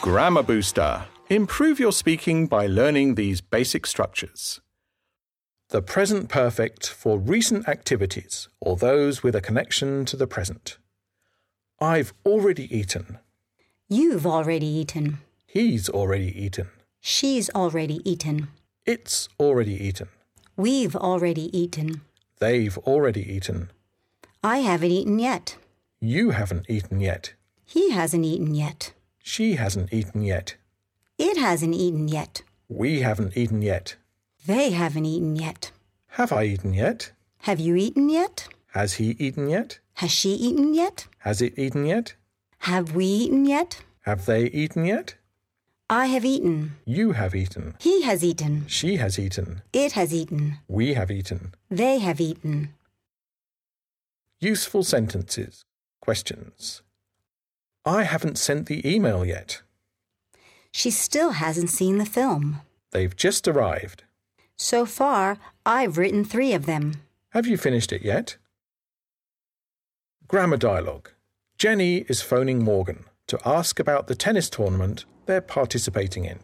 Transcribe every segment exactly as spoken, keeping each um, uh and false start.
Grammar Booster. Improve your speaking by learning these basic structures. The present perfect for recent activities or those with a connection to the present. I've already eaten. You've already eaten. He's already eaten. She's already eaten. It's already eaten. We've already eaten. They've already eaten. I haven't eaten yet. You haven't eaten yet. He hasn't eaten yet. She hasn't eaten yet. It hasn't eaten yet. We haven't eaten yet. They haven't eaten yet. Have I eaten yet? Have you eaten yet? Has he eaten yet? Has she eaten yet? Has it eaten yet? Have we eaten yet? Have they eaten yet? I have eaten. You have eaten. He has eaten. She has eaten. It has eaten. We have eaten. They have eaten. Useful sentences. Questions. I haven't sent the email yet. She still hasn't seen the film. They've just arrived. So far, I've written three of them. Have you finished it yet? Grammar dialogue. Jenny is phoning Morgan to ask about the tennis tournament they're participating in.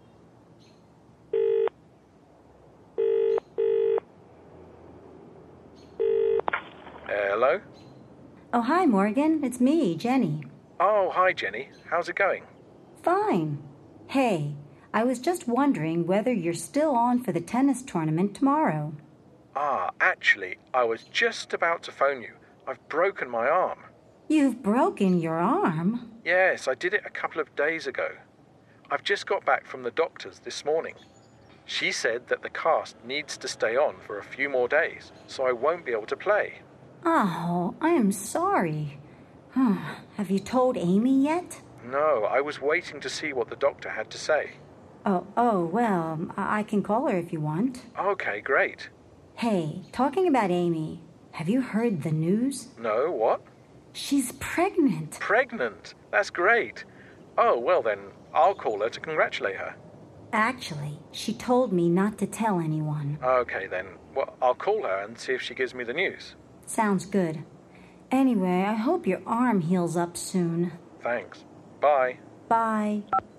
Hello? Oh, hi, Morgan. It's me, Jenny. Oh, hi, Jenny. How's it going? Fine. Hey, I was just wondering whether you're still on for the tennis tournament tomorrow. Ah, actually, I was just about to phone you. I've broken my arm. You've broken your arm? Yes, I did it a couple of days ago. I've just got back from the doctor's this morning. She said that the cast needs to stay on for a few more days, so I won't be able to play. Oh, I am sorry. Have you told Amy yet? No, I was waiting to see what the doctor had to say. Oh, oh, well, I I can call her if you want. Okay, great. Hey, talking about Amy, have you heard the news? No, what? She's pregnant. Pregnant? That's great. Oh, well then, I'll call her to congratulate her. Actually, she told me not to tell anyone. Okay then, well, I'll call her and see if she gives me the news. Sounds good. Anyway, I hope your arm heals up soon. Thanks. Bye. Bye.